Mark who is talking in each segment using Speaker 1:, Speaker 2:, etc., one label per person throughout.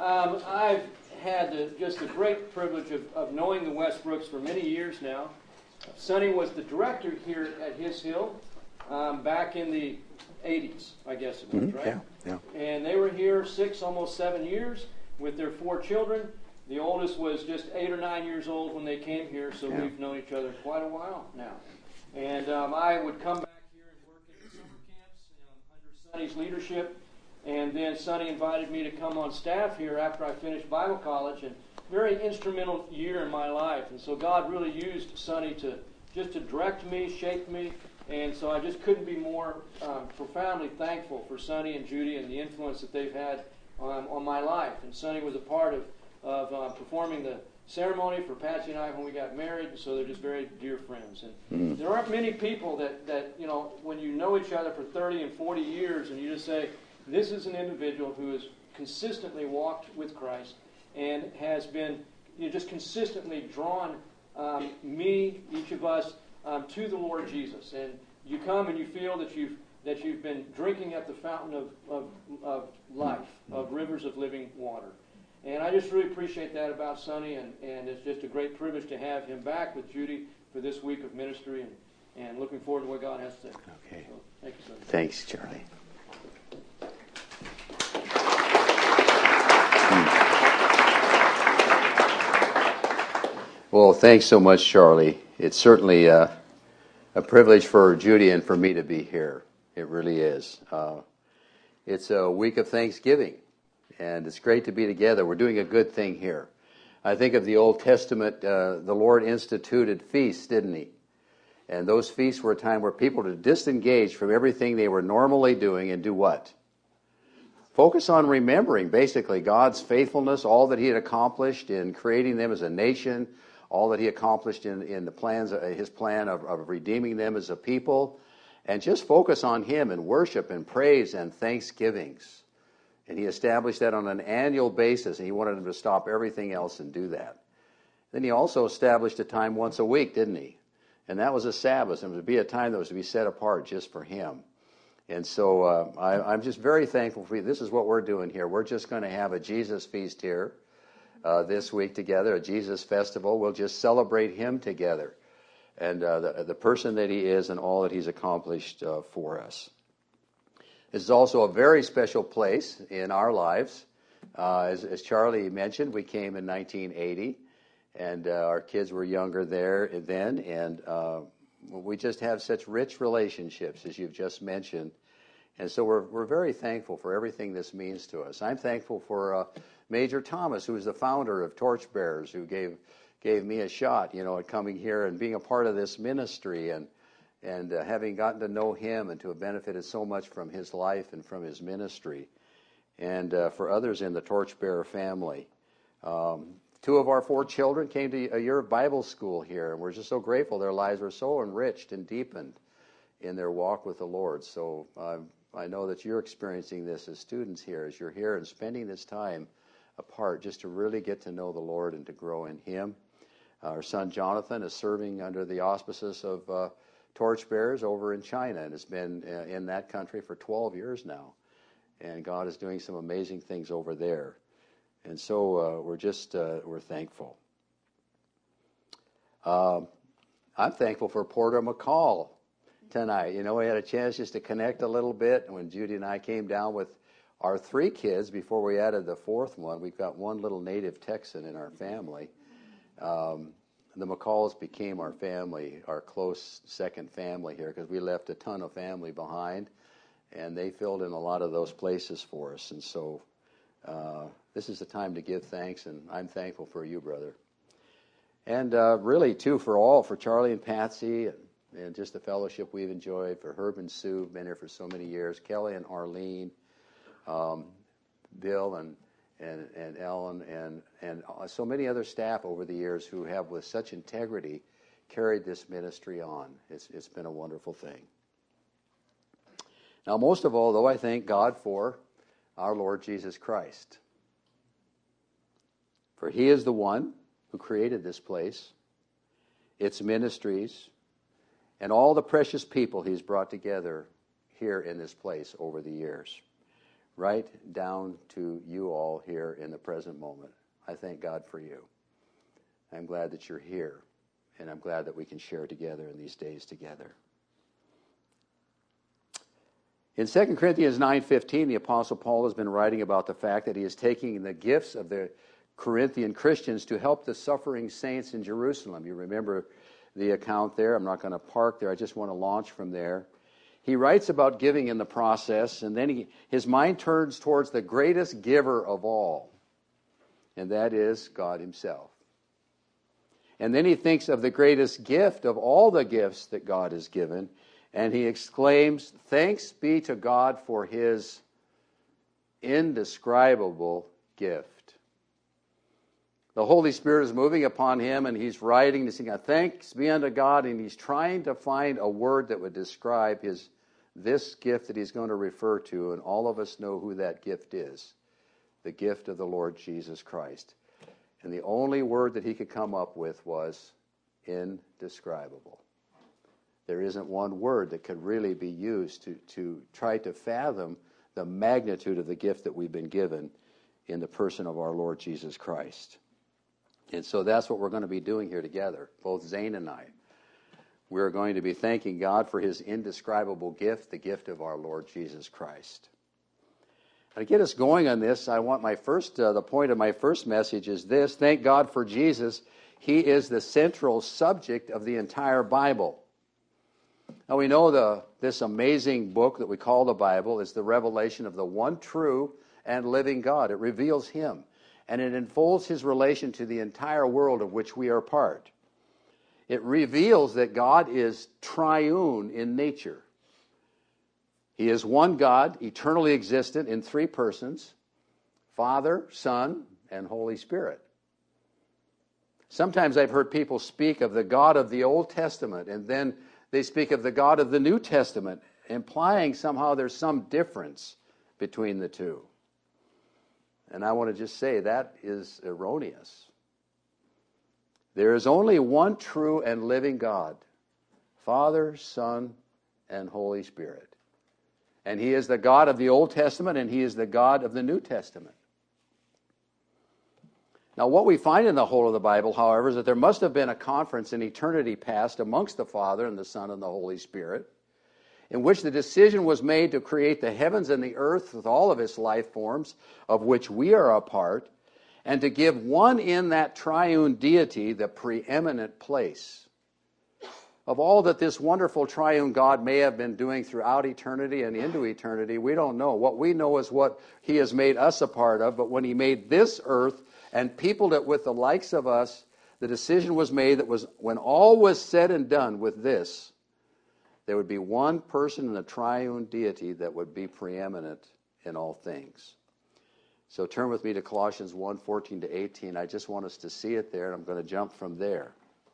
Speaker 1: I've had just the great privilege of knowing the Westbrooks for many years now. Sonny was the director here at His Hill back in the 80s, I guess it was, right?
Speaker 2: Yeah.
Speaker 1: And they were here 6, almost 7 years with their 4 children. The oldest was just 8 or 9 years old when they came here, so we've known each other quite a while now. And I would come back here and work in the summer camps under Sonny's leadership. And then Sonny invited me to come on staff here after I finished Bible college, and very instrumental year in my life. And so God really used Sonny to direct me, shape me, and so I just couldn't be more profoundly thankful for Sonny and Judy and the influence that they've had on my life. And Sonny was a part of performing the ceremony for Patsy and I when we got married, so they're just very dear friends. And there aren't many people that you know, when you know each other for 30 and 40 years and you just say, this is an individual who has consistently walked with Christ and has been just consistently drawn me, each of us, to the Lord Jesus. And you come and you feel that you've been drinking at the fountain of life, of rivers of living water. And I just really appreciate that about Sonny, and it's just a great privilege to have him back with Judy for this week of ministry, and looking forward to what God has to say.
Speaker 2: Okay.
Speaker 1: So, thank you, Sonny.
Speaker 2: Thanks, Charlie. Well, thanks so much, Charlie. It's certainly a privilege for Judy and for me to be here. It really is. It's a week of Thanksgiving, and it's great to be together. We're doing a good thing here. I think of the Old Testament, the Lord instituted feasts, didn't He? And those feasts were a time where people were to disengage from everything they were normally doing and do what? Focus on remembering, basically, God's faithfulness, all that He had accomplished in creating them as a nation, all that He accomplished in the plans, His plan of redeeming them as a people, and just focus on Him in worship and praise and thanksgivings. And He established that on an annual basis, and He wanted them to stop everything else and do that. Then He also established a time once a week, didn't He? And that was a Sabbath, and it would be a time that was to be set apart just for Him. And so I'm just very thankful for you. This is what we're doing here. We're just going to have a Jesus feast here this week together, a Jesus festival. We'll just celebrate Him together and the person that He is and all that He's accomplished for us. This is also a very special place in our lives. As Charlie mentioned, we came in 1980, and our kids were younger then, and we just have such rich relationships, as you've just mentioned. And so we're very thankful for everything this means to us. I'm thankful for Major Thomas, who is the founder of Torchbearers, who gave me a shot, at coming here and being a part of this ministry, and having gotten to know him and to have benefited so much from his life and from his ministry, and for others in the Torchbearer family. 2 of our 4 children came to a year of Bible school here, and we're just so grateful. Their lives were so enriched and deepened in their walk with the Lord. So I know that you're experiencing this as students here, as you're here and spending this time apart just to really get to know the Lord and to grow in Him. Our son Jonathan is serving under the auspices of Torchbearers over in China, and has been in that country for 12 years now. And God is doing some amazing things over there. And so we're thankful. I'm thankful for Porter McCall tonight. We had a chance just to connect a little bit. And when Judy and I came down with our 3 kids, before we added the 4th one, we've got one little native Texan in our family. The McCalls became our family, our close second family here, because we left a ton of family behind, and they filled in a lot of those places for us. And so this is the time to give thanks, and I'm thankful for you, brother. And really, too, for Charlie and Patsy, and just the fellowship we've enjoyed, for Herb and Sue, who've been here for so many years, Kelly and Arlene, Bill and Ellen, and so many other staff over the years who have, with such integrity, carried this ministry on. It's been a wonderful thing. Now, most of all, though, I thank God for our Lord Jesus Christ. For He is the one who created this place, its ministries, and all the precious people He's brought together here in this place over the years. right down to you all here in the present moment. I thank God for you. I'm glad that you're here, and I'm glad that we can share together in these days together. In 2 Corinthians 9:15, the Apostle Paul has been writing about the fact that he is taking the gifts of the Corinthian Christians to help the suffering saints in Jerusalem. You remember the account there. I'm not going to park there. I just want to launch from there. He writes about giving in the process, and then his mind turns towards the greatest giver of all, and that is God himself. And then he thinks of the greatest gift of all the gifts that God has given, and he exclaims, "Thanks be to God for his indescribable gift." The Holy Spirit is moving upon him, and he's writing this thing, "Thanks be unto God," and he's trying to find a word that would describe this gift that he's going to refer to, and all of us know who that gift is, the gift of the Lord Jesus Christ. And the only word that he could come up with was indescribable. There isn't one word that could really be used to try to fathom the magnitude of the gift that we've been given in the person of our Lord Jesus Christ. And so that's what we're going to be doing here together, both Zane and I. We're going to be thanking God for his indescribable gift, the gift of our Lord Jesus Christ. And to get us going on this, I want the point of my first message is this: thank God for Jesus. He is the central subject of the entire Bible. Now we know this amazing book that we call the Bible is the revelation of the one true and living God. It reveals him, and it unfolds his relation to the entire world of which we are part. It reveals that God is triune in nature. He is one God, eternally existent in three persons: Father, Son, and Holy Spirit. Sometimes I've heard people speak of the God of the Old Testament, and then they speak of the God of the New Testament, implying somehow there's some difference between the two. And I want to just say that is erroneous. There is only one true and living God, Father, Son, and Holy Spirit. And he is the God of the Old Testament, and he is the God of the New Testament. Now, what we find in the whole of the Bible, however, is that there must have been a conference in eternity past amongst the Father and the Son and the Holy Spirit, in which the decision was made to create the heavens and the earth with all of its life forms, of which we are a part, and to give one in that triune deity the preeminent place. Of all that this wonderful triune God may have been doing throughout eternity and into eternity, we don't know. What we know is what he has made us a part of, but when he made this earth and peopled it with the likes of us, the decision was made that was when all was said and done with this, there would be one person in the triune deity that would be preeminent in all things. So turn with me to Colossians 1:14-18. I just want us to see it there, and I'm going to jump from there.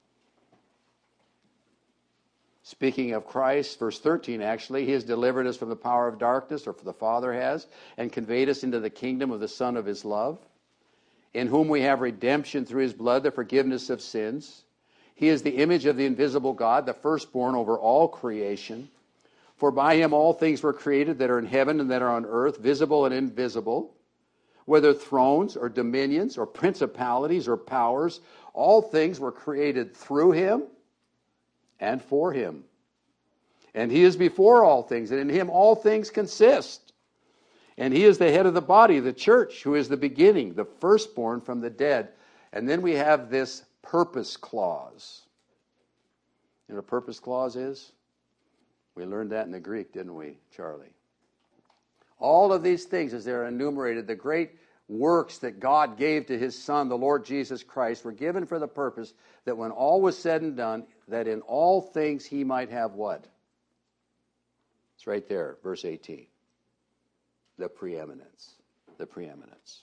Speaker 2: Speaking of Christ, verse 13 actually, he has delivered us from the power of darkness, or the Father has, and conveyed us into the kingdom of the Son of his love, in whom we have redemption through his blood, the forgiveness of sins. He is the image of the invisible God, the firstborn over all creation. For by him all things were created that are in heaven and that are on earth, visible and invisible, whether thrones or dominions or principalities or powers. All things were created through him and for him. And he is before all things, and in him all things consist. And he is the head of the body, the church, who is the beginning, the firstborn from the dead. And then we have this purpose clause. You know what a purpose clause is? We learned that in the Greek, didn't we, Charlie? All of these things, as they're enumerated, the great works that God gave to his Son, the Lord Jesus Christ, were given for the purpose that when all was said and done, that in all things he might have what? It's right there, verse 18. The preeminence. The preeminence.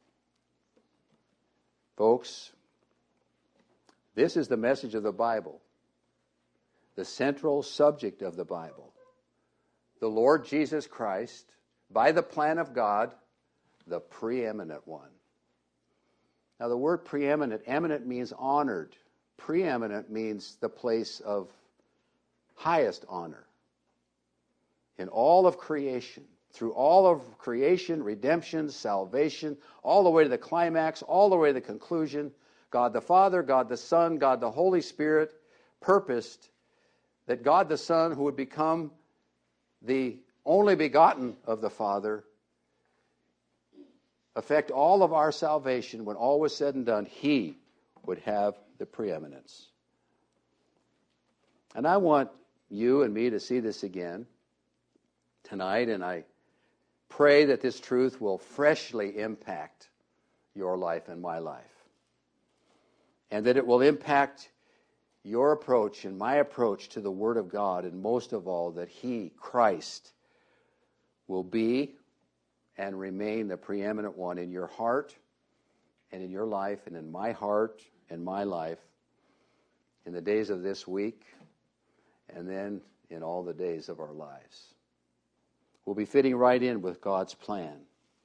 Speaker 2: Folks, this is the message of the Bible. The central subject of the Bible. The Lord Jesus Christ, by the plan of God, the preeminent one. Now the word preeminent, eminent means honored. Preeminent means the place of highest honor. In all of creation, through all of creation, redemption, salvation, all the way to the climax, all the way to the conclusion, God the Father, God the Son, God the Holy Spirit purposed that God the Son, who would become the only begotten of the Father, affect all of our salvation. When all was said and done, He would have the preeminence. And I want you and me to see this again tonight, and I pray that this truth will freshly impact your life and my life, and that it will impact your approach and my approach to the Word of God, and most of all, that He, Christ, will be and remain the preeminent one in your heart and in your life and in my heart and my life in the days of this week and then in all the days of our lives. We'll be fitting right in with God's plan.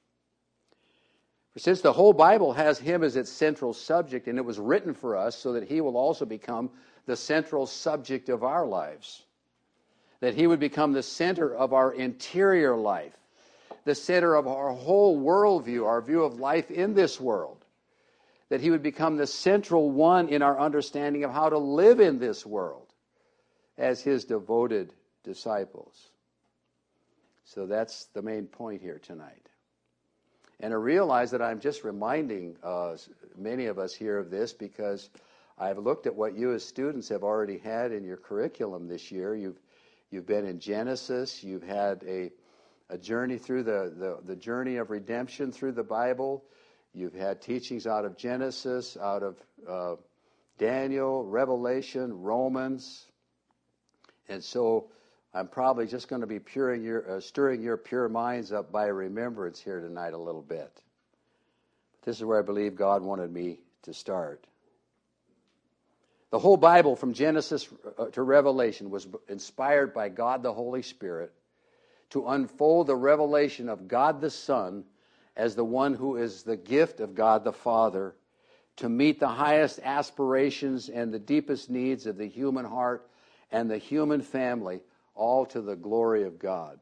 Speaker 2: For since the whole Bible has Him as its central subject, and it was written for us so that He will also become the central subject of our lives, that He would become the center of our interior life, the center of our whole worldview, our view of life in this world, that He would become the central one in our understanding of how to live in this world as His devoted disciples. So that's the main point here tonight. And I realize that I'm just reminding many of us here of this because I've looked at what you as students have already had in your curriculum this year. You've been in Genesis. You've had a journey through the journey of redemption through the Bible. You've had teachings out of Genesis, out of Daniel, Revelation, Romans. And so I'm probably just going to be stirring your pure minds up by remembrance here tonight a little bit. This is where I believe God wanted me to start. The whole Bible from Genesis to Revelation was inspired by God the Holy Spirit to unfold the revelation of God the Son as the one who is the gift of God the Father, to meet the highest aspirations and the deepest needs of the human heart and the human family, all to the glory of God.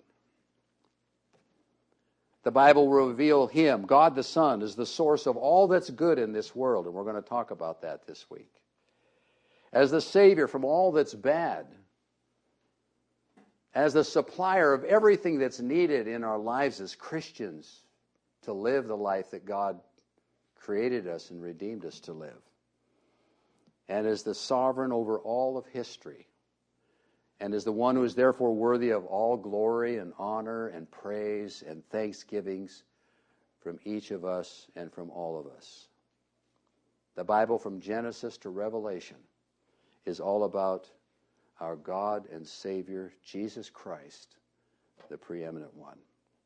Speaker 2: The Bible will reveal Him, God the Son, as the source of all that's good in this world, and we're going to talk about that this week, as the Savior from all that's bad, as the supplier of everything that's needed in our lives as Christians to live the life that God created us and redeemed us to live, and as the sovereign over all of history, and is the one who is therefore worthy of all glory and honor and praise and thanksgivings from each of us and from all of us. The Bible from Genesis to Revelation is all about our God and Savior, Jesus Christ, the preeminent one.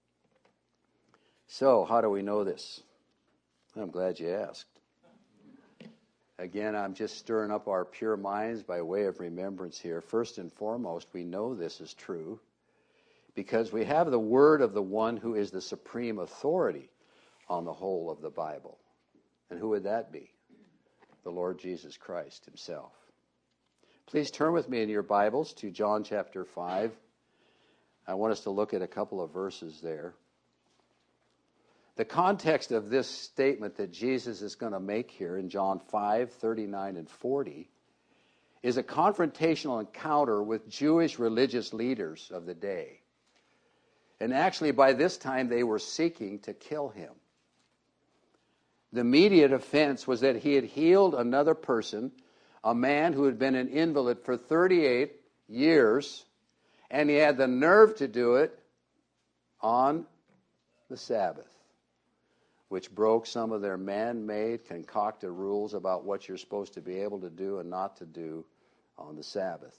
Speaker 2: So, how do we know this? I'm glad you asked. Again, I'm just stirring up our pure minds by way of remembrance here. First and foremost, we know this is true because we have the word of the one who is the supreme authority on the whole of the Bible. And who would that be? The Lord Jesus Christ Himself. Please turn with me in your Bibles to John chapter 5. I want us to look at a couple of verses there. The context of this statement that Jesus is going to make here in John 5, 39 and 40 is a confrontational encounter with Jewish religious leaders of the day. And actually, by this time, they were seeking to kill Him. The immediate offense was that He had healed another person, a man who had been an invalid for 38 years, and he had the nerve to do it on the Sabbath, which broke some of their man-made, concocted rules about what you're supposed to be able to do and not to do on the Sabbath.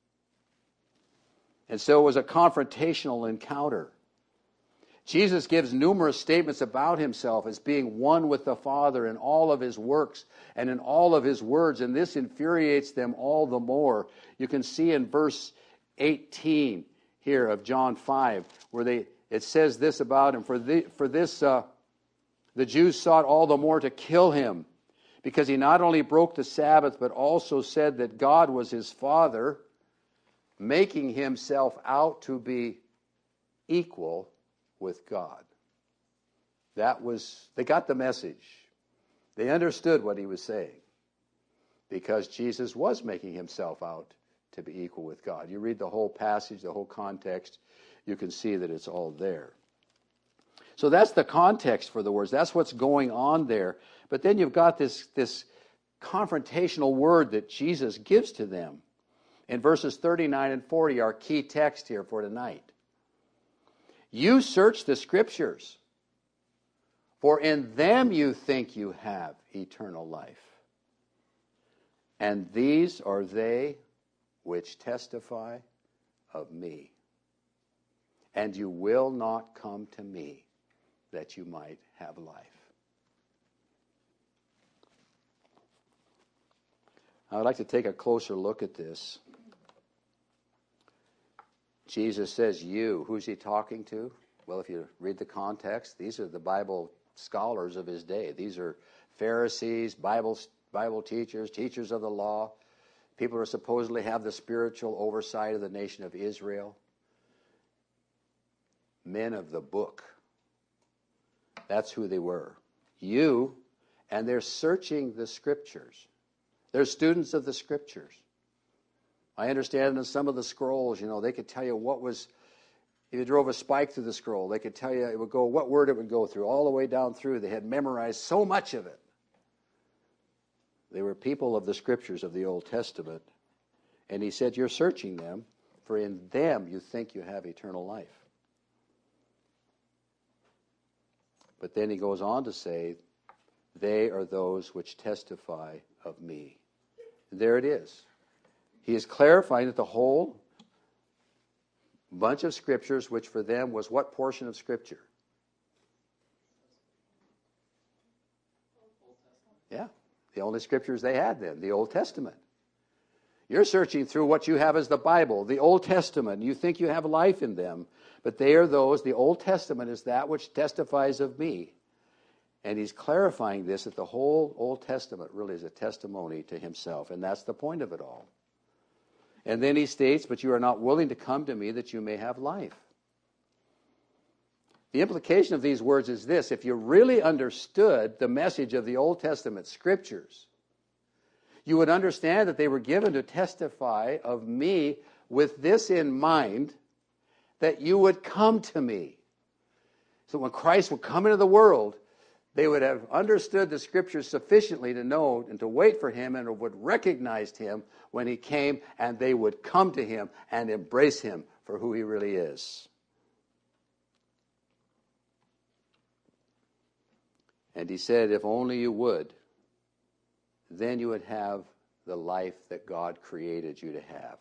Speaker 2: And so it was a confrontational encounter. Jesus gives numerous statements about Himself as being one with the Father in all of His works and in all of His words, and this infuriates them all the more. You can see in verse 18 here of John 5, where it says this about Him, the Jews sought all the more to kill Him, because He not only broke the Sabbath, but also said that God was His Father, making Himself out to be equal with God. They got the message. They understood what he was saying because Jesus was making himself out to be equal with God. You read the whole passage, the whole context, you can see that it's all there. So that's the context for the words. That's what's going on there. But then you've got this confrontational word that Jesus gives to them. In verses 39 and 40, our key text here for tonight. You search the Scriptures, for in them you think you have eternal life. And these are they which testify of me. And you will not come to me that you might have life. I would like to take a closer look at this. Jesus says you. Who's he talking to? Well, if you read the context, these are the Bible scholars of his day. These are Pharisees, Bible teachers, teachers of the law, people who supposedly have the spiritual oversight of the nation of Israel. Men of the book. That's who they were. You, and they're searching the Scriptures. They're students of the Scriptures. I understand in some of the scrolls, they could tell you what was, if you drove a spike through the scroll, they could tell you it would go, what word it would go through, all the way down through. They had memorized so much of it. They were people of the Scriptures of the Old Testament. And he said, you're searching them, for in them you think you have eternal life. But then he goes on to say, they are those which testify of me. And there it is. He is clarifying that the whole bunch of Scriptures, which for them was what portion of Scripture? Yeah, the only Scriptures they had then, the Old Testament. You're searching through what you have as the Bible, the Old Testament. You think you have life in them, but they are those, the Old Testament is that which testifies of me. And he's clarifying this, that the whole Old Testament really is a testimony to himself, and that's the point of it all. And then he states, but you are not willing to come to me that you may have life. The implication of these words is this: if you really understood the message of the Old Testament Scriptures, you would understand that they were given to testify of me with this in mind, that you would come to me. So when Christ would come into the world, they would have understood the Scriptures sufficiently to know and to wait for him, and would recognize him when he came, and they would come to him and embrace him for who he really is. And he said, if only you would, then you would have the life that God created you to have.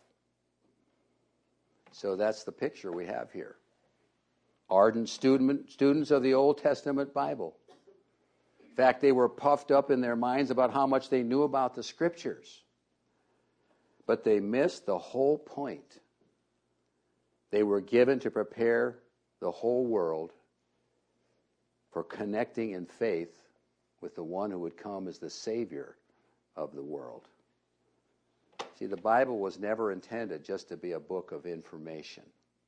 Speaker 2: So that's the picture we have here. Ardent students of the Old Testament Bible. In fact, they were puffed up in their minds about how much they knew about the Scriptures. But they missed the whole point. They were given to prepare the whole world for connecting in faith with the one who would come as the Savior of the world. See, the Bible was never intended just to be a book of information.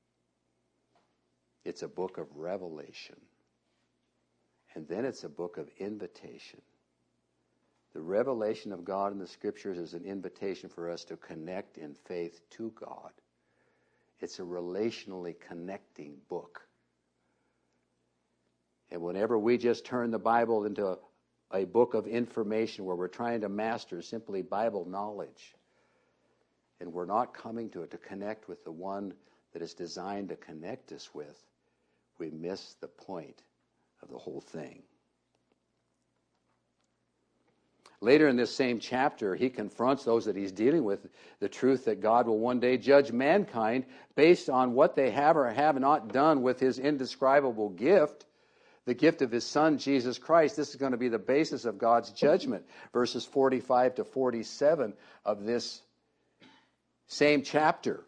Speaker 2: It's a book of revelation. And then it's a book of invitation. The revelation of God in the Scriptures is an invitation for us to connect in faith to God. It's a relationally connecting book. And whenever we just turn the Bible into a book of information where we're trying to master simply Bible knowledge, and we're not coming to it to connect with the one that is designed to connect us with, we miss the point of the whole thing. Later in this same chapter, he confronts those that he's dealing with, the truth that God will one day judge mankind based on what they have or have not done with his indescribable gift, the gift of his Son, Jesus Christ. This is going to be the basis of God's judgment. Verses 45 to 47 of this same chapter.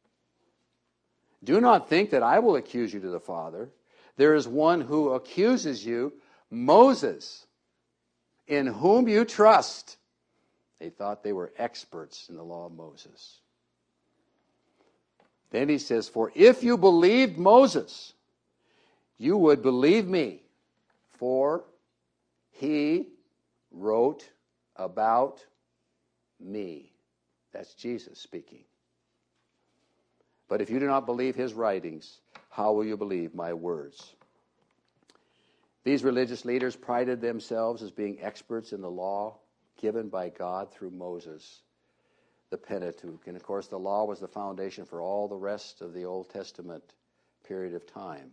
Speaker 2: Do not think that I will accuse you to the Father. There is one who accuses you, Moses, in whom you trust. They thought they were experts in the law of Moses. Then he says, for if you believed Moses, you would believe me, for he wrote about me. That's Jesus speaking. But if you do not believe his writings, how will you believe my words? These religious leaders prided themselves as being experts in the law given by God through Moses, the Pentateuch. And of course, the law was the foundation for all the rest of the Old Testament period of time.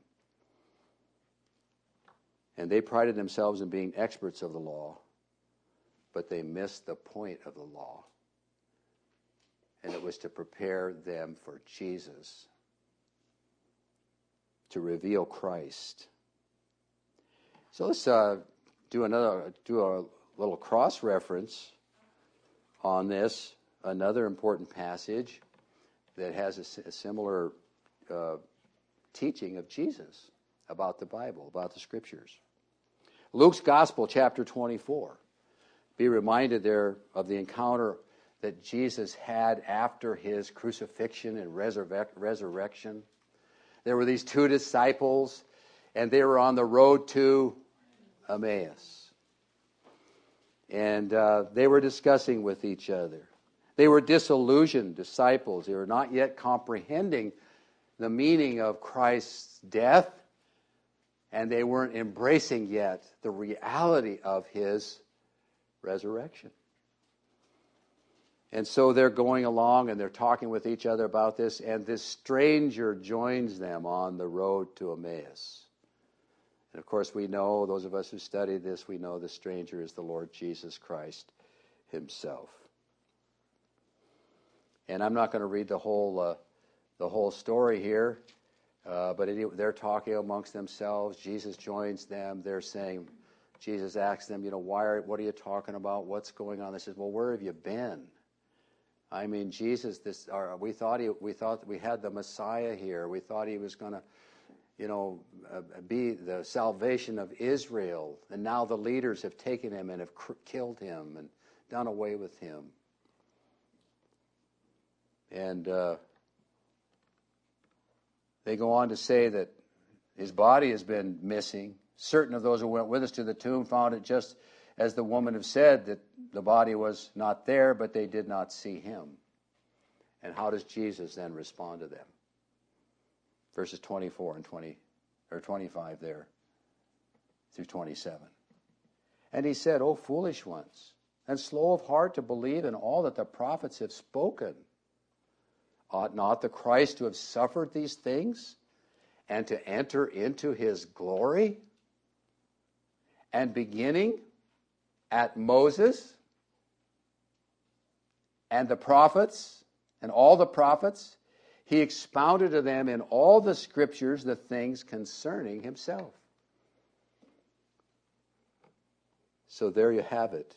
Speaker 2: And they prided themselves in being experts of the law, but they missed the point of the law. And it was to prepare them for Jesus, to reveal Christ. So let's do a little cross-reference on this. Another important passage that has a similar teaching of Jesus about the Bible, about the Scriptures. Luke's Gospel, chapter 24. Be reminded there of the encounter that Jesus had after his crucifixion and resurrection. There were these two disciples, and they were on the road to Emmaus. And they were discussing with each other. They were disillusioned disciples. They were not yet comprehending the meaning of Christ's death, and they weren't embracing yet the reality of his resurrection. And so they're going along and they're talking with each other about this, and this stranger joins them on the road to Emmaus. And of course we know, those of us who studied this, we know the stranger is the Lord Jesus Christ himself. And I'm not going to read the whole story here, but they're talking amongst themselves. Jesus joins them. They're saying, Jesus asks them, what are you talking about? What's going on? They says, well, where have you been? I mean, Jesus, we thought we had the Messiah here. We thought he was going to, be the salvation of Israel. And now the leaders have taken him and have killed him and done away with him. And they go on to say that his body has been missing. Certain of those who went with us to the tomb found it just as the woman have said, that the body was not there, but they did not see him. And how does Jesus then respond to them? Verses 24 and 25 there through 27. And he said, O foolish ones, and slow of heart to believe in all that the prophets have spoken. Ought not the Christ to have suffered these things and to enter into his glory? And beginning at Moses and the prophets and all the prophets, he expounded to them in all the Scriptures the things concerning himself. So there you have it.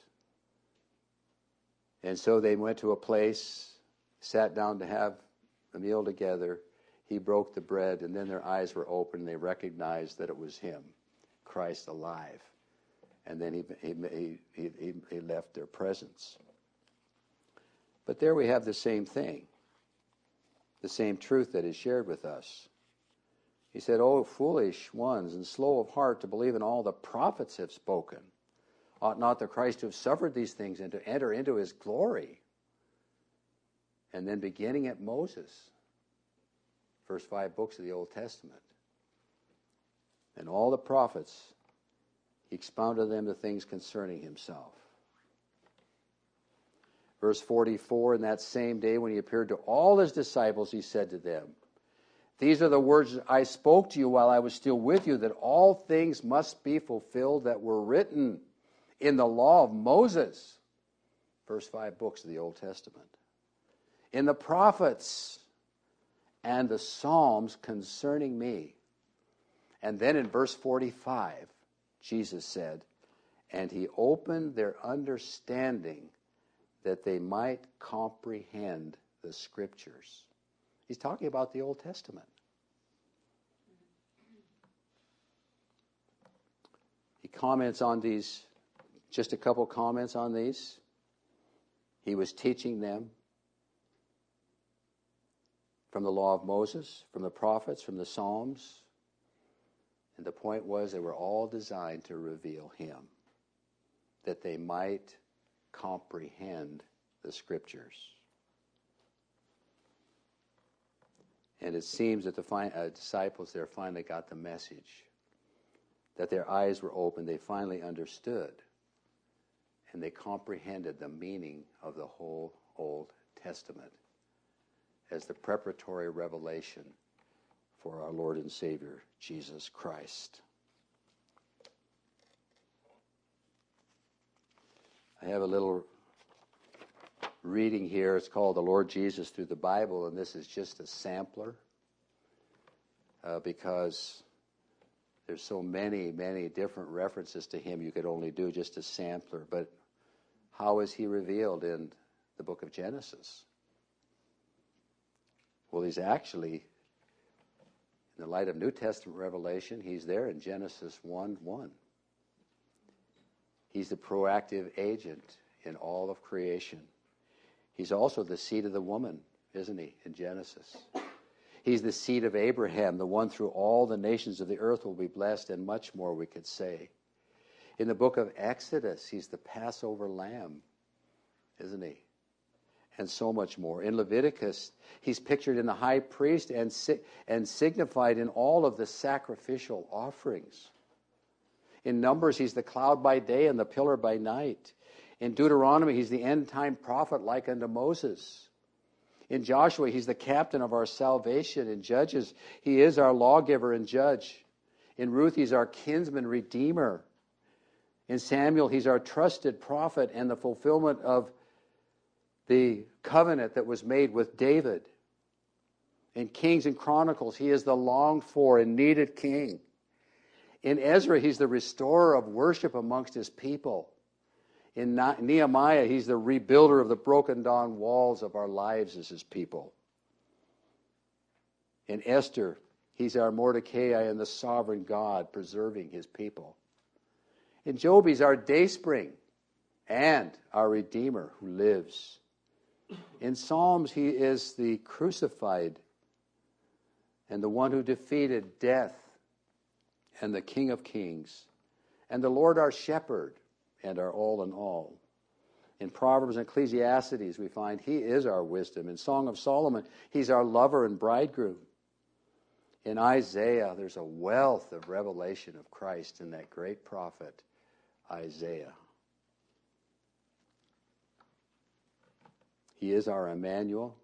Speaker 2: And so they went to a place, sat down to have a meal together. He broke the bread, and then their eyes were opened. They recognized that it was him, Christ alive. And then he left their presence. But there we have the same thing, the same truth that is shared with us. He said, O foolish ones, and slow of heart to believe in all the prophets have spoken. Ought not the Christ to have suffered these things and to enter into his glory? And then beginning at Moses, first 5 books of the Old Testament, and all the prophets, he expounded to them the things concerning himself. Verse 44, in that same day when he appeared to all his disciples, he said to them, These are the words I spoke to you while I was still with you, that all things must be fulfilled that were written in the law of Moses. First 5 books of the Old Testament. In the prophets and the Psalms concerning me. And then in verse 45, Jesus said, And he opened their understanding that they might comprehend the Scriptures. He's talking about the Old Testament. He comments on these, just a couple comments on these. He was teaching them from the law of Moses, from the prophets, from the Psalms. And the point was they were all designed to reveal him, that they might comprehend the Scriptures. And it seems that the disciples there finally got the message, that their eyes were opened, they finally understood, and they comprehended the meaning of the whole Old Testament as the preparatory revelation for our Lord and Savior, Jesus Christ. I have a little reading here. It's called The Lord Jesus Through the Bible, and this is just a sampler because there's so many different references to him. You could only do just a sampler. But how is he revealed in the book of Genesis? Well, he's actually, in the light of New Testament revelation, he's there in Genesis 1:1. He's the proactive agent in all of creation. He's also the seed of the woman, isn't he, in Genesis? He's the seed of Abraham, the one through all the nations of the earth will be blessed, and much more we could say. In the book of Exodus, he's the Passover lamb, isn't he? And so much more. In Leviticus, he's pictured in the high priest and signified in all of the sacrificial offerings. In Numbers, he's the cloud by day and the pillar by night. In Deuteronomy, he's the end-time prophet like unto Moses. In Joshua, he's the captain of our salvation. In Judges, he is our lawgiver and judge. In Ruth, he's our kinsman redeemer. In Samuel, he's our trusted prophet and the fulfillment of the covenant that was made with David. In Kings and Chronicles, he is the longed for and needed king. In Ezra, he's the restorer of worship amongst his people. In Nehemiah, he's the rebuilder of the broken down walls of our lives as his people. In Esther, he's our Mordecai and the sovereign God preserving his people. In Job, he's our dayspring and our Redeemer who lives. In Psalms, he is the crucified and the one who defeated death and the King of Kings and the Lord our shepherd and our all in all. In Proverbs and Ecclesiastes, we find he is our wisdom. In Song of Solomon, he's our lover and bridegroom. In Isaiah, there's a wealth of revelation of Christ in that great prophet, Isaiah. He is our Emmanuel.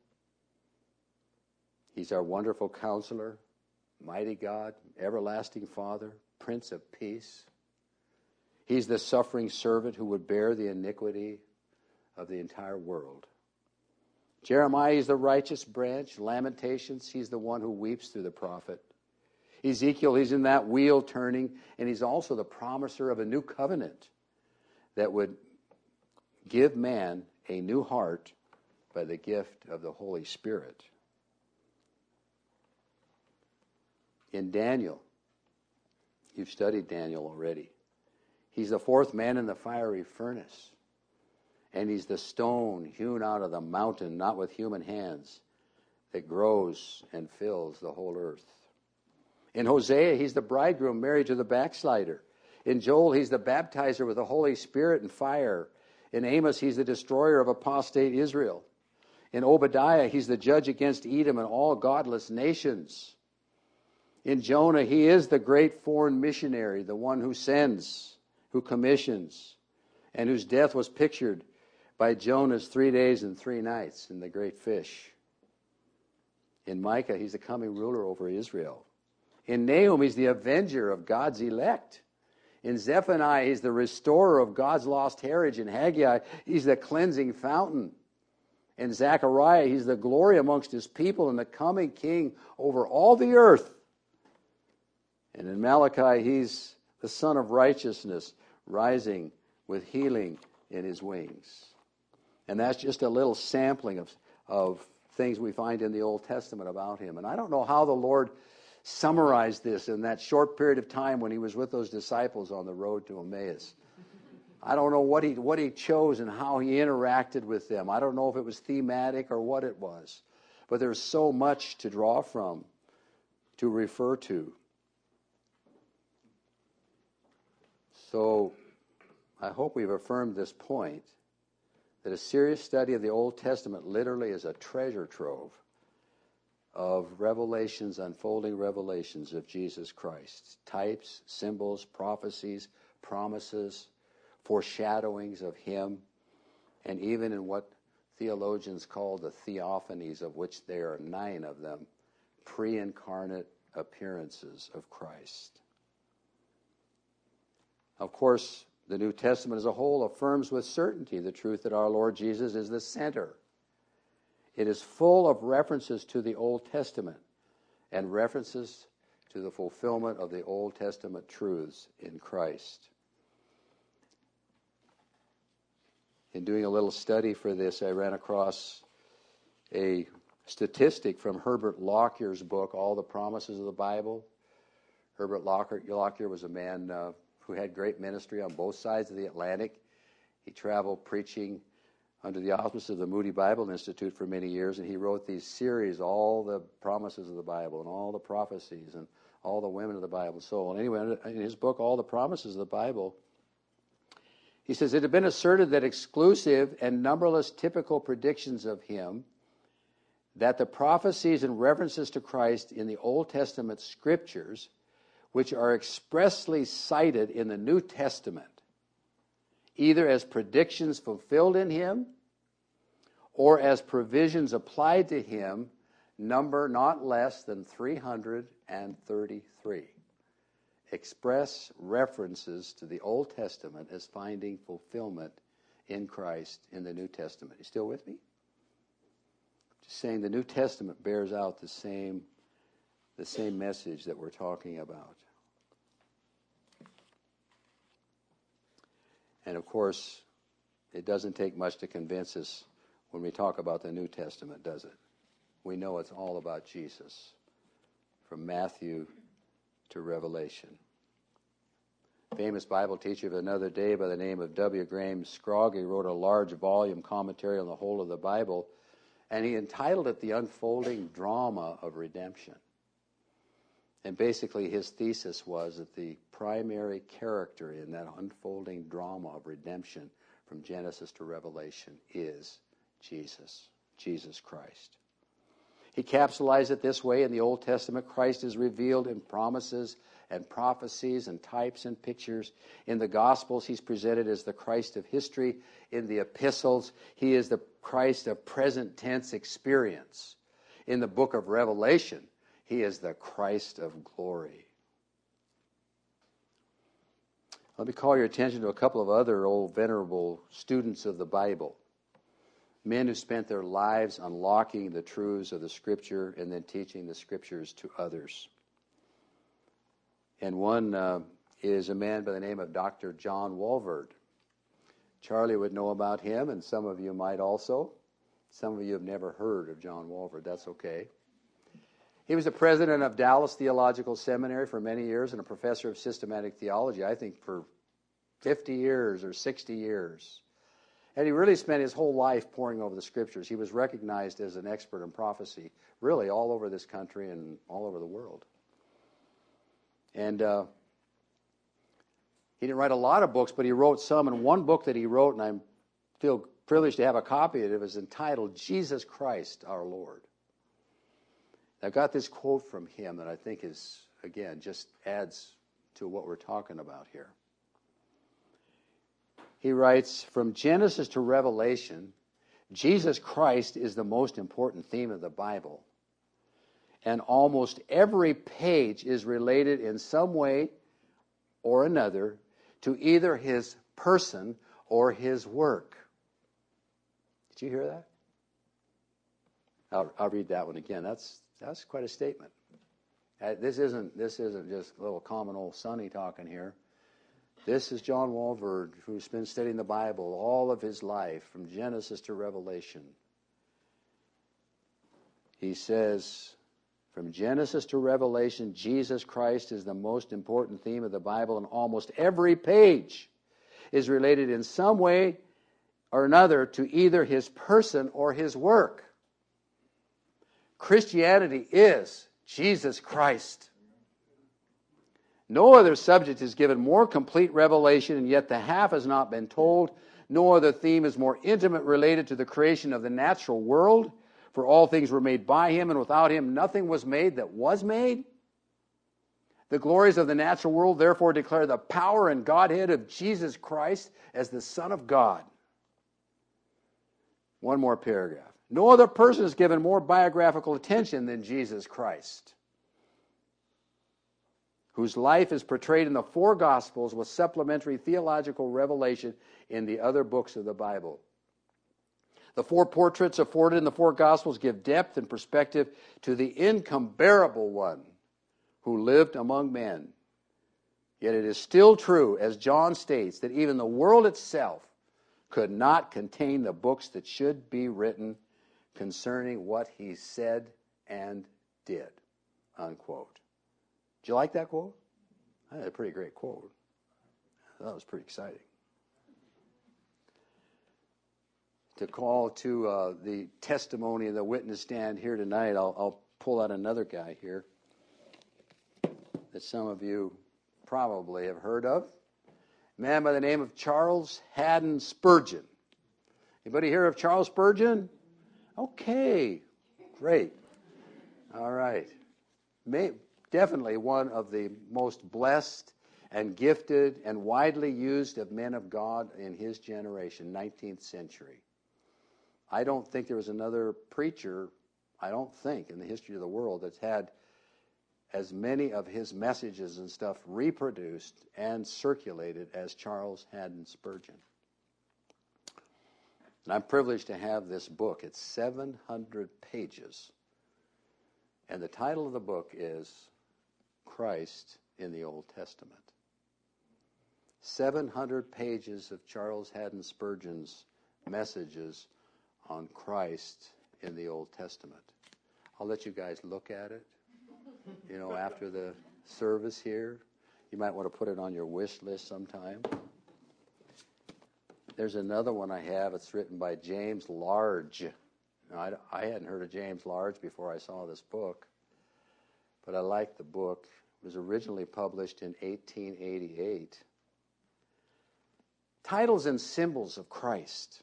Speaker 2: He's our wonderful counselor, mighty God, everlasting Father, Prince of Peace. He's the suffering servant who would bear the iniquity of the entire world. Jeremiah is the righteous branch. Lamentations, he's the one who weeps through the prophet. Ezekiel, he's in that wheel turning, and he's also the promiser of a new covenant that would give man a new heart by the gift of the Holy Spirit. In Daniel, you've studied Daniel already. He's the fourth man in the fiery furnace. And he's the stone hewn out of the mountain, not with human hands, that grows and fills the whole earth. In Hosea, he's the bridegroom married to the backslider. In Joel, he's the baptizer with the Holy Spirit and fire. In Amos, he's the destroyer of apostate Israel. In Obadiah, he's the judge against Edom and all godless nations. In Jonah, he is the great foreign missionary, the one who sends, who commissions, and whose death was pictured by Jonah's 3 days and 3 nights in the great fish. In Micah, he's the coming ruler over Israel. In Nahum, he's the avenger of God's elect. In Zephaniah, he's the restorer of God's lost heritage. In Haggai, he's the cleansing fountain. In Zechariah, he's the glory amongst his people and the coming king over all the earth. And in Malachi, he's the Son of Righteousness, rising with healing in his wings. And that's just a little sampling of things we find in the Old Testament about him. And I don't know how the Lord summarized this in that short period of time when he was with those disciples on the road to Emmaus. I don't know what he chose and how he interacted with them. I don't know if it was thematic or what it was. But there's so much to draw from, to refer to. So I hope we've affirmed this point, that a serious study of the Old Testament literally is a treasure trove of revelations, unfolding revelations of Jesus Christ. Types, symbols, prophecies, promises, foreshadowings of Him, and even in what theologians call the theophanies, of which there are 9 of them, pre-incarnate appearances of Christ. Of course, the New Testament as a whole affirms with certainty the truth that our Lord Jesus is the center. It is full of references to the Old Testament and references to the fulfillment of the Old Testament truths in Christ. In doing a little study for this, I ran across a statistic from Herbert Lockyer's book, All the Promises of the Bible. Herbert Lockyer was a man who had great ministry on both sides of the Atlantic. He traveled preaching under the auspices of the Moody Bible Institute for many years, and he wrote these series, All the Promises of the Bible, and all the prophecies, and all the women of the Bible, and so on. Anyway, in his book, All the Promises of the Bible, he says, it had been asserted that exclusive and numberless typical predictions of Him, that the prophecies and references to Christ in the Old Testament scriptures, which are expressly cited in the New Testament, either as predictions fulfilled in Him or as provisions applied to Him, number not less than 333. Express references to the Old Testament as finding fulfillment in Christ in the New Testament. You still with me? Just saying the New Testament bears out the same message that we're talking about. And of course, it doesn't take much to convince us when we talk about the New Testament, does it? We know it's all about Jesus, from Matthew to Revelation. Famous Bible teacher of another day by the name of W. Graham Scroggie wrote a large volume commentary on the whole of the Bible, and he entitled it The Unfolding Drama of Redemption. And basically his thesis was that the primary character in that unfolding drama of redemption from Genesis to Revelation is Jesus Christ. He capsulized it this way: in the Old Testament, Christ is revealed in promises and prophecies and types and pictures. In the Gospels, He's presented as the Christ of history. In the epistles, He is the Christ of present tense experience. In the book of Revelation, He is the Christ of glory. Let me call your attention to a couple of other old venerable students of the Bible. Men who spent their lives unlocking the truths of the Scripture and then teaching the Scriptures to others. And one is a man by the name of Dr. John Walvoord. Charlie would know about him, and some of you might also. Some of you have never heard of John Walvoord. That's okay. He was the president of Dallas Theological Seminary for many years and a professor of systematic theology, I think, for 50 years or 60 years. And he really spent his whole life poring over the Scriptures. He was recognized as an expert in prophecy, really all over this country and all over the world. And he didn't write a lot of books, but he wrote some. And one book that he wrote, and I feel privileged to have a copy of it, was entitled Jesus Christ Our Lord. I got this quote from him that I think is, again, just adds to what we're talking about here. He writes, from Genesis to Revelation, Jesus Christ is the most important theme of the Bible. And almost every page is related in some way or another to either His person or His work. Did you hear that? I'll read that one again. That's quite a statement. This isn't just a little common old Sonny talking here. This is John Walvoord, who's been studying the Bible all of his life, from Genesis to Revelation. He says, from Genesis to Revelation, Jesus Christ is the most important theme of the Bible, and almost every page is related in some way or another to either His person or His work. Christianity is Jesus Christ. No other subject is given more complete revelation, and yet the half has not been told. No other theme is more intimate related to the creation of the natural world. For all things were made by him, and without him nothing was made that was made. The glories of the natural world therefore declare the power and Godhead of Jesus Christ as the Son of God. One more paragraph. No other person is given more biographical attention than Jesus Christ, whose life is portrayed in the four Gospels with supplementary theological revelation in the other books of the Bible. The four portraits afforded in the four Gospels give depth and perspective to the incomparable one who lived among men. Yet it is still true, as John states, that even the world itself could not contain the books that should be written concerning what he said and did, unquote. Did you like that quote? That's a pretty great quote. That was pretty exciting. To call to the testimony of the witness stand here tonight, I'll pull out another guy here that some of you probably have heard of. A man by the name of Charles Haddon Spurgeon. Anybody hear of Charles Spurgeon? Okay, great. All right. Definitely one of the most blessed and gifted and widely used of men of God in his generation, 19th century. I don't think there was another preacher, in the history of the world that's had as many of his messages and stuff reproduced and circulated as Charles Haddon Spurgeon. And I'm privileged to have this book. It's 700 pages. And the title of the book is Christ in the Old Testament. 700 pages of Charles Haddon Spurgeon's messages on Christ in the Old Testament. I'll let you guys look at it, after the service here. You might want to put it on your wish list sometime. There's another one I have. It's written by James Large. Now, I hadn't heard of James Large before I saw this book, but I like the book. It was originally published in 1888. Titles and Symbols of Christ.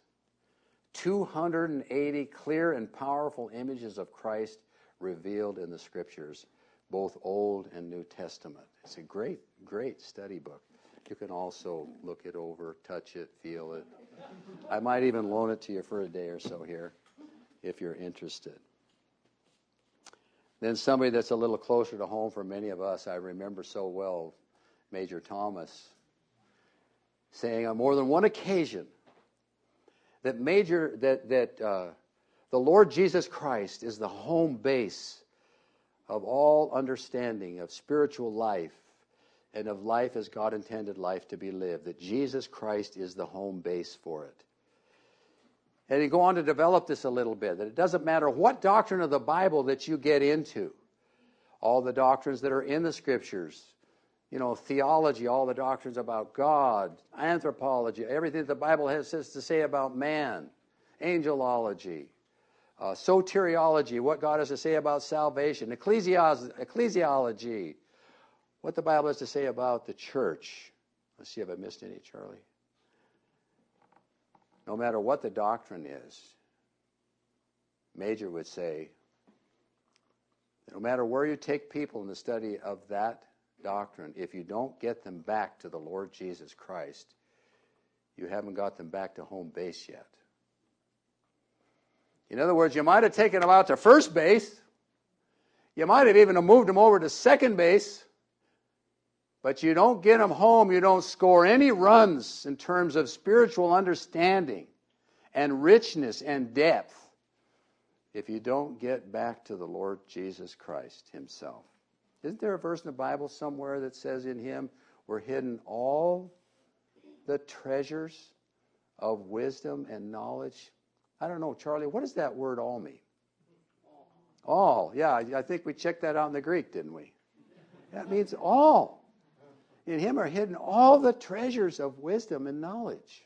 Speaker 2: 280 clear and powerful images of Christ revealed in the Scriptures, both Old and New Testament. It's a great, great study book. You can also look it over, touch it, feel it. I might even loan it to you for a day or so here, if you're interested. Then somebody that's a little closer to home for many of us, I remember so well, Major Thomas, saying on more than one occasion that the Lord Jesus Christ is the home base of all understanding of spiritual life and of life as God intended life to be lived, that Jesus Christ is the home base for it. And he go on to develop this a little bit, that it doesn't matter what doctrine of the Bible that you get into, all the doctrines that are in the Scriptures, theology, all the doctrines about God, anthropology, everything that the Bible has to say about man, angelology, soteriology, what God has to say about salvation, ecclesiology, what the Bible has to say about the church. Let's see if I missed any, Charlie. No matter what the doctrine is, Major would say, no matter where you take people in the study of that doctrine, if you don't get them back to the Lord Jesus Christ, you haven't got them back to home base yet. In other words, you might have taken them out to first base. You might have even moved them over to second base. But you don't get them home. You don't score any runs in terms of spiritual understanding and richness and depth if you don't get back to the Lord Jesus Christ himself. Isn't there a verse in the Bible somewhere that says in him were hidden all the treasures of wisdom and knowledge? I don't know, Charlie, what does that word all mean? All. Yeah, I think we checked that out in the Greek, didn't we? That means all. In him are hidden all the treasures of wisdom and knowledge.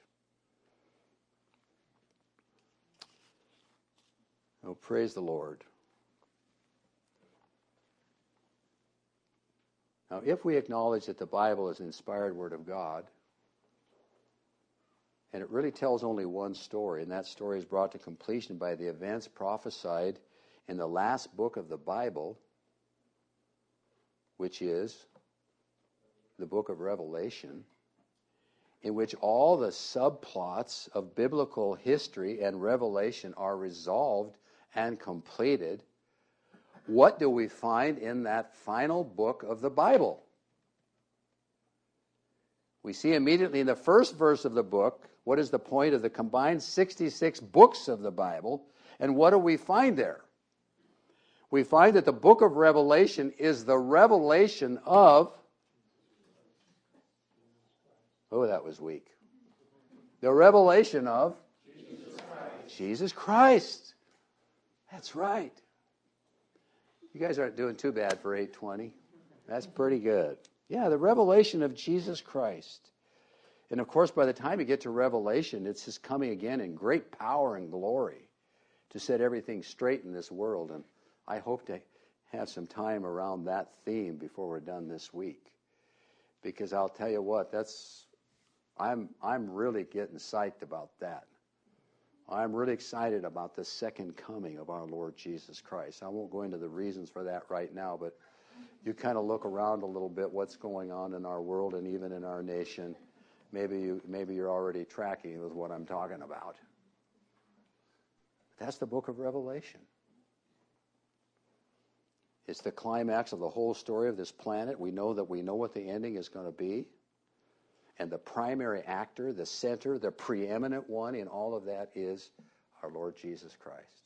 Speaker 2: Oh, praise the Lord. Now, if we acknowledge that the Bible is an inspired Word of God, and it really tells only one story, and that story is brought to completion by the events prophesied in the last book of the Bible, which is the book of Revelation, in which all the subplots of biblical history and revelation are resolved and completed, what do we find in that final book of the Bible? We see immediately in the first verse of the book what is the point of the combined 66 books of the Bible, and what do we find there? We find that the book of Revelation is the revelation of... Oh, that was weak. The revelation of Jesus Christ. That's right. You guys aren't doing too bad for 8:20. That's pretty good. Yeah, the revelation of Jesus Christ. And of course, by the time you get to Revelation, it's his coming again in great power and glory to set everything straight in this world. And I hope to have some time around that theme before we're done this week. Because I'll tell you what, I'm really getting psyched about that. I'm really excited about the second coming of our Lord Jesus Christ. I won't go into the reasons for that right now, but you kind of look around a little bit what's going on in our world and even in our nation. Maybe you're already tracking with what I'm talking about. That's the book of Revelation. It's the climax of the whole story of this planet. We know what the ending is going to be. And the primary actor, the center, the preeminent one in all of that is our Lord Jesus Christ.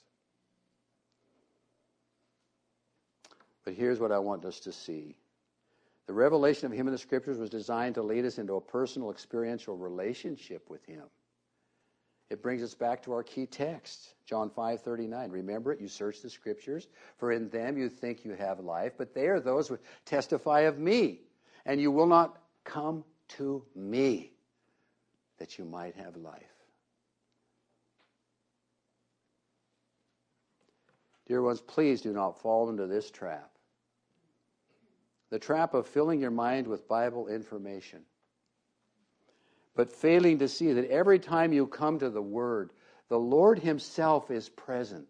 Speaker 2: But here's what I want us to see. The revelation of him in the Scriptures was designed to lead us into a personal, experiential relationship with him. It brings us back to our key text, John 5:39. Remember it, you search the Scriptures, for in them you think you have life, but they are those who testify of me, and you will not come to me that you might have life. Dear ones, please do not fall into this trap. The trap of filling your mind with Bible information, but failing to see that every time you come to the Word, the Lord himself is present.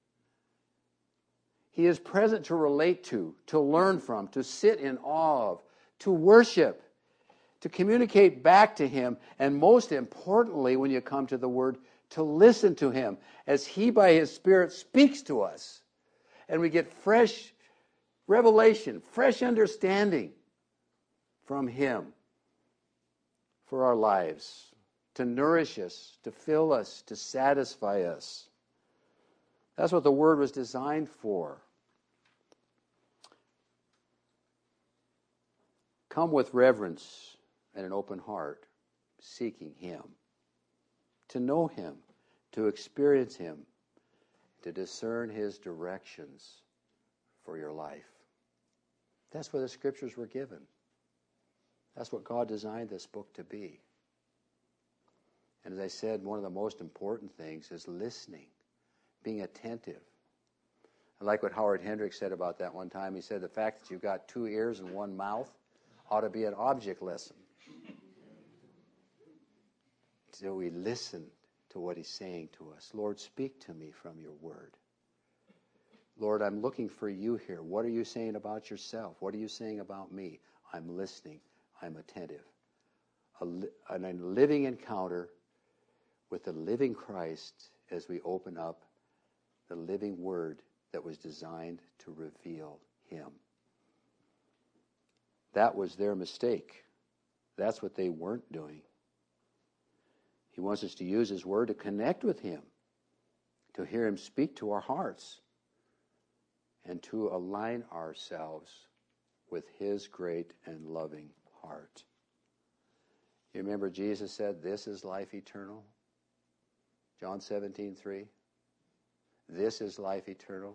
Speaker 2: He is present to relate to learn from, to sit in awe of, to worship, to communicate back to him, and most importantly, when you come to the Word, to listen to him as he by his Spirit speaks to us. And we get fresh revelation, fresh understanding from him for our lives, to nourish us, to fill us, to satisfy us. That's what the Word was designed for. Come with reverence and an open heart, seeking him, to know him, to experience him, to discern his directions for your life. That's what the Scriptures were given. That's what God designed this book to be. And as I said, one of the most important things is listening, being attentive. I like what Howard Hendricks said about that one time. He said the fact that you've got 2 ears and 1 mouth ought to be an object lesson. So we listen to what he's saying to us. Lord, speak to me from your Word. Lord, I'm looking for you here. What are you saying about yourself? What are you saying about me? I'm listening. I'm attentive. A living encounter with the living Christ as we open up the living Word that was designed to reveal him. That was their mistake. That's what they weren't doing. He wants us to use his Word to connect with him, to hear him speak to our hearts, and to align ourselves with his great and loving heart. You remember Jesus said, "This is life eternal"? John 17:3. This is life eternal,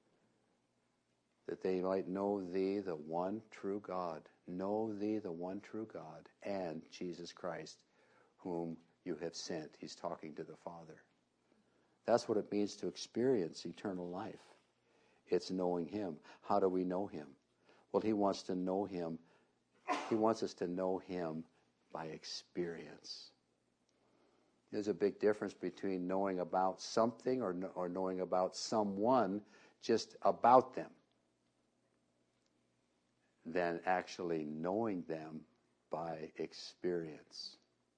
Speaker 2: that they might know thee, the one true God. Know thee, the one true God, and Jesus Christ, whom you have sent. He's talking to the Father. That's what it means to experience eternal life. It's knowing him. How do we know him? Well, he wants to know him. He wants us to know him by experience. There's a big difference between knowing about something or knowing about someone just about them than actually knowing them by experience.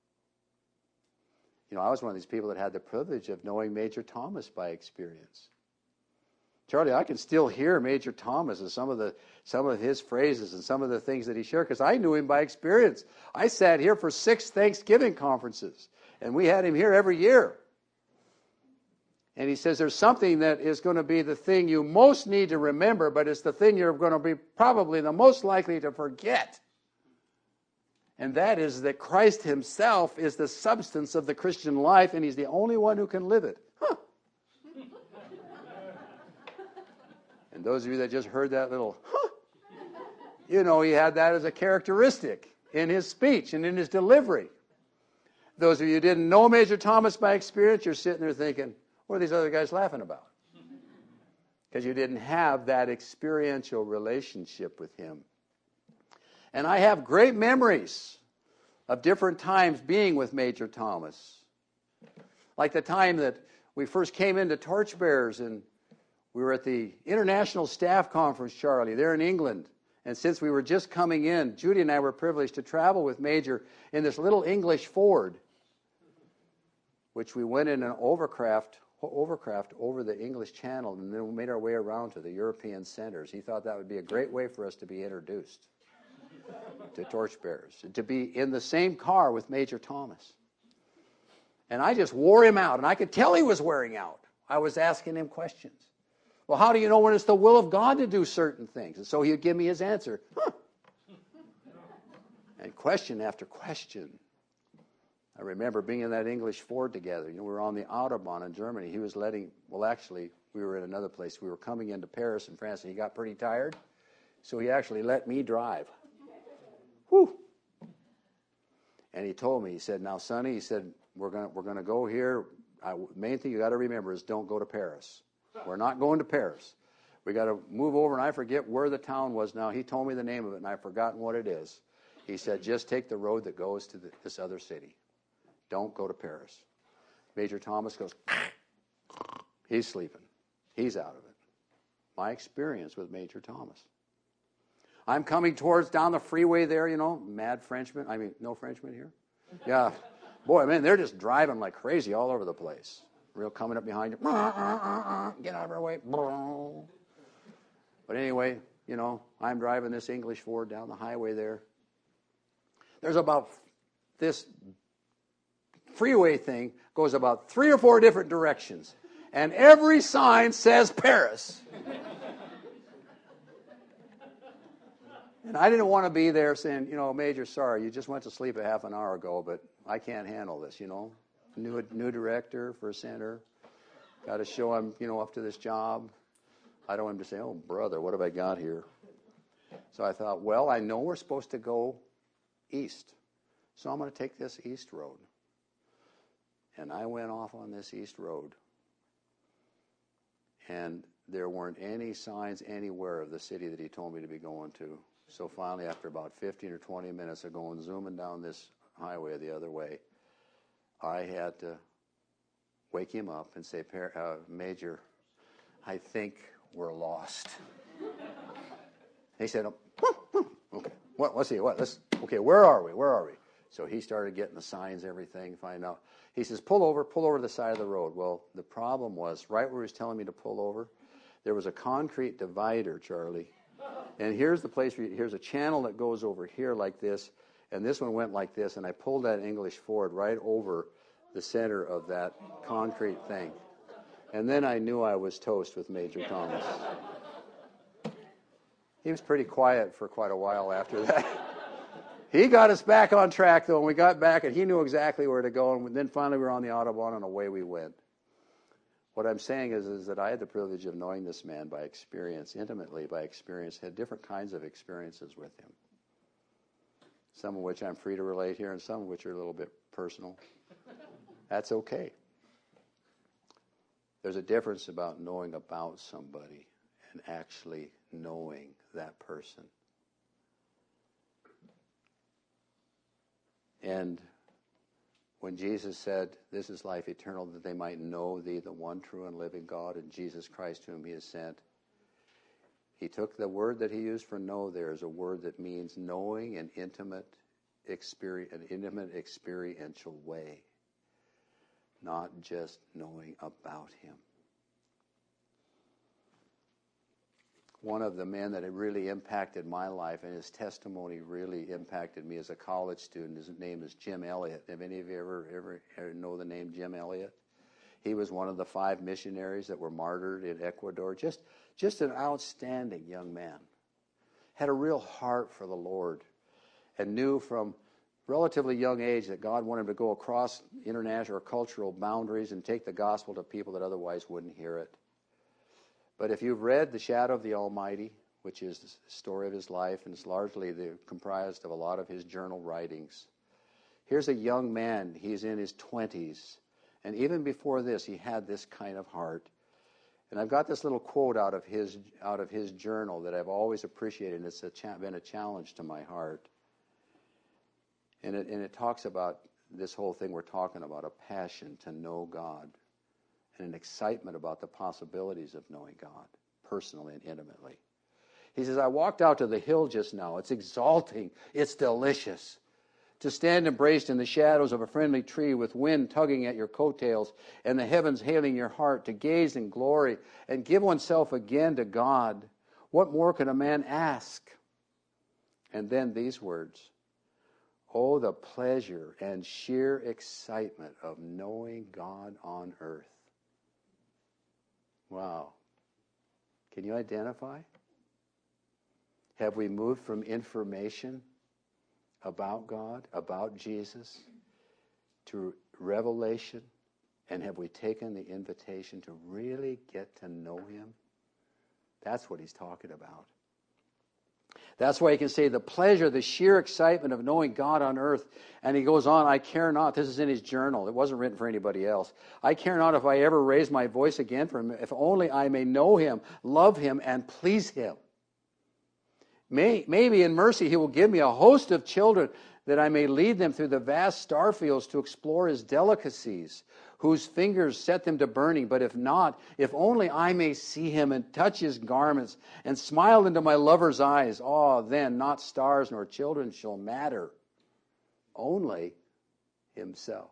Speaker 2: You know, I was one of these people that had the privilege of knowing Major Thomas by experience. Charlie, I can still hear Major Thomas and some of his phrases and some of the things that he shared because I knew him by experience. I sat here for 6 Thanksgiving conferences, and we had him here every year. And he says there's something that is going to be the thing you most need to remember, but it's the thing you're going to be probably the most likely to forget. And that is that Christ himself is the substance of the Christian life, and he's the only one who can live it. Huh. And those of you that just heard that little, you know, he had that as a characteristic in his speech and in his delivery. Those of you who didn't know Major Thomas by experience, you're sitting there thinking, what are these other guys laughing about? Because you didn't have that experiential relationship with him. And I have great memories of different times being with Major Thomas. Like the time that we first came into Torchbearers and we were at the International Staff Conference, Charlie, there in England. And since we were just coming in, Judy and I were privileged to travel with Major in this little English Ford, which we went in an overcraft over the English Channel and then we made our way around to the European centers. He thought that would be a great way for us to be introduced to Torchbearers, to be in the same car with Major Thomas. And I just wore him out, and I could tell he was wearing out. I was asking him questions. Well, how do you know when it's the will of God to do certain things? And so he'd give me his answer. And question after question. I remember being in that English Ford together. You know, we were on the Autobahn in Germany. He was actually, we were in another place. We were coming into Paris and France, and he got pretty tired. So he actually let me drive. Whew. And he told me, he said, now, Sonny, he said, we're gonna go here. Main thing you got to remember is don't go to Paris. We're not going to Paris. We got to move over, and I forget where the town was now. He told me the name of it, and I've forgotten what it is. He said, just take the road that goes to this other city. Don't go to Paris. Major Thomas goes, he's sleeping. He's out of it. My experience with Major Thomas. I'm coming down the freeway there, you know, mad Frenchmen. I mean, no Frenchmen here? Yeah. Boy, man, they're just driving like crazy all over the place. Real coming up behind you. Get out of our way. But anyway, you know, I'm driving this English Ford down the highway there. There's about this freeway thing goes about 3 or 4 different directions. And every sign says Paris. And I didn't want to be there saying, you know, Major, sorry, you just went to sleep a half an hour ago, but I can't handle this, you know. New director for a center. Got to show him, you know, up to this job. I don't want him to say, oh, brother, what have I got here? So I thought, well, I know we're supposed to go east. So I'm going to take this east road. And I went off on this east road. And there weren't any signs anywhere of the city that he told me to be going to. So finally, after about 15 or 20 minutes of going zooming down this highway the other way, I had to wake him up and say, Major, I think we're lost. He said, okay, let's see, okay, where are we? So he started getting the signs, everything, find out. He says, pull over to the side of the road. Well, the problem was, right where he was telling me to pull over, there was a concrete divider, Charlie. And here's the place, here's a channel that goes over here like this, and this one went like this, and I pulled that English Ford right over the center of that concrete thing. And then I knew I was toast with Major Thomas. He was pretty quiet for quite a while after that. He got us back on track, though, and we got back, and he knew exactly where to go, and then finally we were on the Autobahn, and away we went. What I'm saying is that I had the privilege of knowing this man by experience, intimately by experience, had different kinds of experiences with him. Some of which I'm free to relate here, and some of which are a little bit personal. That's okay. There's a difference about knowing about somebody and actually knowing that person And when Jesus said, "This is life eternal, that they might know thee, the one true and living God, and Jesus Christ whom he has sent," he took the word that he used for know there as a word that means knowing an intimate experiential way, not just knowing about him. One of the men that had really impacted my life, and his testimony really impacted me as a college student, his name is Jim Elliot. Have any of you ever know the name Jim Elliot? He was one of the 5 missionaries that were martyred in Ecuador. Just an outstanding young man. Had a real heart for the Lord and knew from relatively young age that God wanted him to go across international or cultural boundaries and take the gospel to people that otherwise wouldn't hear it. But if you've read The Shadow of the Almighty, which is the story of his life, and it's largely comprised of a lot of his journal writings, here's a young man. He's in his 20s. And even before this, he had this kind of heart. And I've got this little quote out of his journal that I've always appreciated, and it's been a challenge to my heart. And it talks about this whole thing we're talking about, a passion to know God and an excitement about the possibilities of knowing God personally and intimately. He says, "I walked out to the hill just now. It's exalting. It's delicious. To stand embraced in the shadows of a friendly tree with wind tugging at your coattails and the heavens hailing your heart, to gaze in glory and give oneself again to God. What more could a man ask?" And then these words, "Oh, the pleasure and sheer excitement of knowing God on earth." Wow. Can you identify? Have we moved from information about God, about Jesus, to revelation? And have we taken the invitation to really get to know him? That's what he's talking about. That's why he can say the pleasure, the sheer excitement of knowing God on earth. And he goes on, "I care not." This is in his journal. It wasn't written for anybody else. "I care not if I ever raise my voice again for him, if only I may know him, love him, and please him. Maybe in mercy he will give me a host of children, that I may lead them through the vast star fields to explore his delicacies, whose fingers set them to burning. But if not, if only I may see him and touch his garments and smile into my lover's eyes, then not stars nor children shall matter, only himself."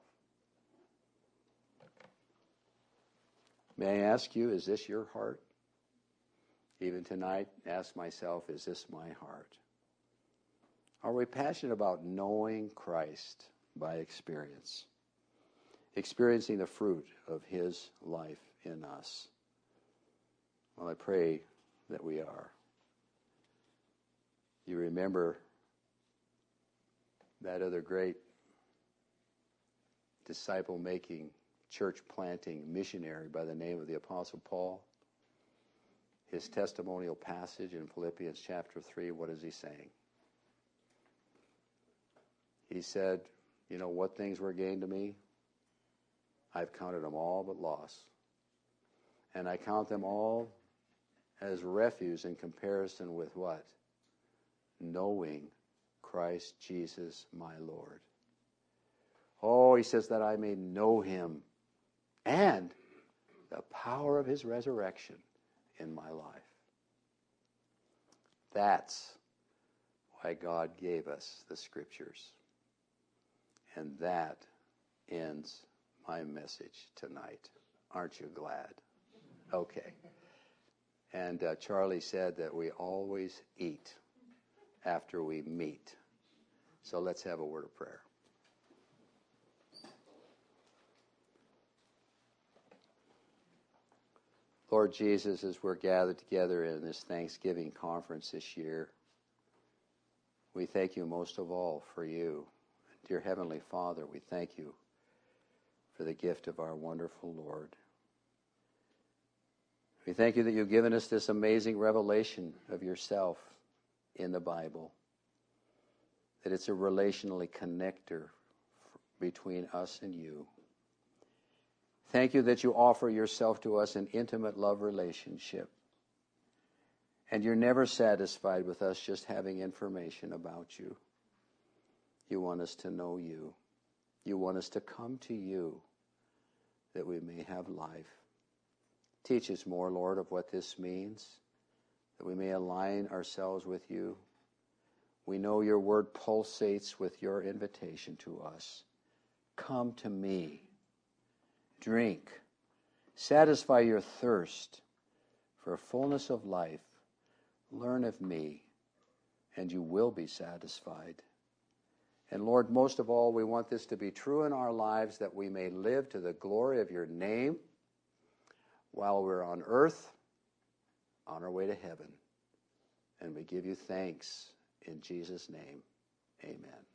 Speaker 2: May I ask you, is this your heart? Even tonight, ask myself, is this my heart? Are we passionate about knowing Christ by experience? Experiencing the fruit of his life in us? Well, I pray that we are. You remember that other great disciple-making, church-planting missionary by the name of the Apostle Paul? His testimonial passage in Philippians chapter 3, what is he saying? He said, "You know what things were gained to me? I've counted them all but loss. And I count them all as refuse in comparison with" what? "Knowing Christ Jesus my Lord." Oh, he says, "that I may know him and the power of his resurrection in my life." That's why God gave us the Scriptures. And that ends my message tonight. Aren't you glad? Okay. And Charlie said that we always eat after we meet. So let's have a word of prayer. Lord Jesus, as we're gathered together in this Thanksgiving conference this year, we thank you most of all for you. Dear Heavenly Father, we thank you for the gift of our wonderful Lord. We thank you that you've given us this amazing revelation of yourself in the Bible, that it's a relationally connector between us and you. Thank you that you offer yourself to us in intimate love relationship. And you're never satisfied with us just having information about you. You want us to know you. You want us to come to you that we may have life. Teach us more, Lord, of what this means, that we may align ourselves with you. We know your word pulsates with your invitation to us. Come to me. Drink. Satisfy your thirst for fullness of life. Learn of me, and you will be satisfied. And Lord, most of all, we want this to be true in our lives, that we may live to the glory of your name while we're on earth, on our way to heaven. And we give you thanks in Jesus' name. Amen.